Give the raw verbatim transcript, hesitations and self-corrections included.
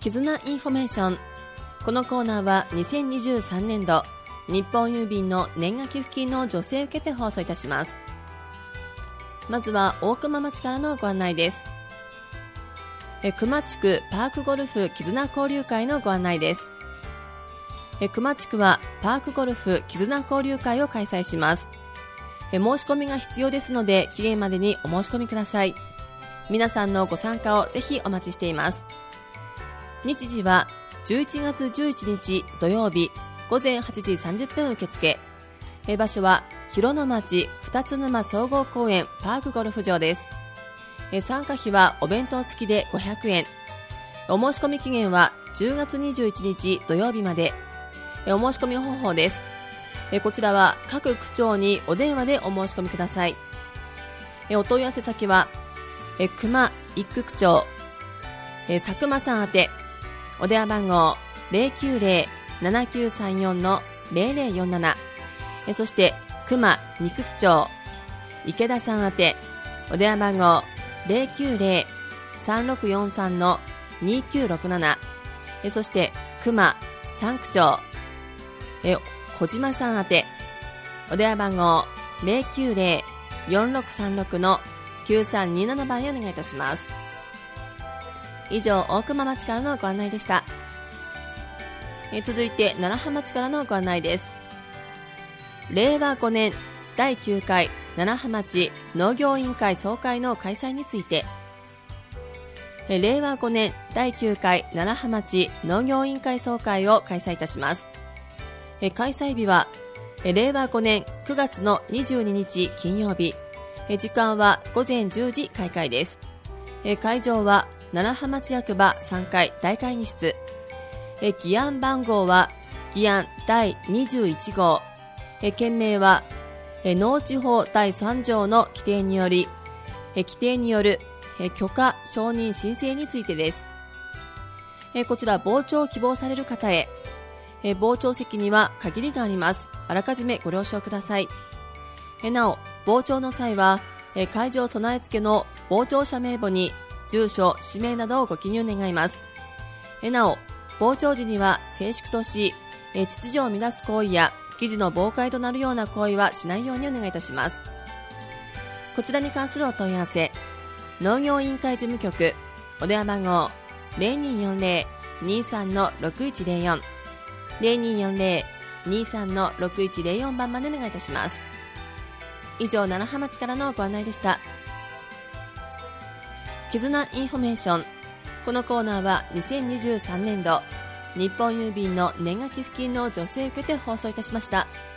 絆インフォメーション。このコーナーはにせんにじゅうさんねんど日本郵便の年賀寄付金の助成を受けて放送いたします。まずは大熊町からのご案内です。え熊地区パークゴルフ絆交流会のご案内です。え熊地区はパークゴルフ絆交流会を開催します。え申し込みが必要ですので期限までにお申し込みください。皆さんのご参加をぜひお待ちしています。日時はじゅういちがつじゅういちにち土曜日ごぜんはちじさんじゅっぷん受付。え場所は広野町二つ沼総合公園パークゴルフ場です。え参加費はお弁当付きでごひゃくえん。お申し込み期限はじゅうがつにじゅういちにち土曜日まで。えお申し込み方法です。えこちらは各区長にお電話でお申し込みください。えお問い合わせ先はえ熊一区区長え佐久間さん宛て。お電話番号 ゼロきゅうゼロ ななきゅうさんよん ゼロゼロよんなな。えそして熊二区区長池田さん宛て。お電話番号ゼロきゅうゼロ さんろくよんさん にきゅうろくなな。えそして熊三区長え小島さん宛て。お電話番号ゼロきゅうゼロ よんろくさんろく きゅうさんになな 番へお願いいたします。以上、大熊町からのご案内でした。え続いて楢葉町からのご案内です。れいわごねんだいきゅうかい楢葉町農業委員会総会の開催について。えれいわごねんだいきゅうかい楢葉町農業委員会総会を開催いたします。え開催日はえれいわごねんくがつのにじゅうににち金曜日。え時間はごぜんじゅうじ開会です。え会場は楢葉町役場さんかい大会議室。え議案番号は議案だいにじゅういちごう。え件名はえ農地法だいさんじょうの規定によりえ規定によるえ許可承認申請についてです。えこちら傍聴を希望される方へ。え傍聴席には限りがあります。あらかじめご了承ください。えなお傍聴の際はえ会場備え付けの傍聴者名簿に住所氏名などをご記入願います。えなお傍聴時には静粛としえ秩序を乱す行為や議事の妨害となるような行為はしないようにお願いいたします。こちらに関するお問い合わせ、農業委員会事務局お電話番号 ゼロにーよんゼロ にーさん ろくいちゼロよん ゼロにーよんゼロ にーさん ろくいちゼロよん 番までお願いいたします。以上、楢葉町からのご案内でした。絆インフォメーション。このコーナーはにせんにじゅうさんねんど日本郵便の年賀寄付金の助成を受けて放送いたしました。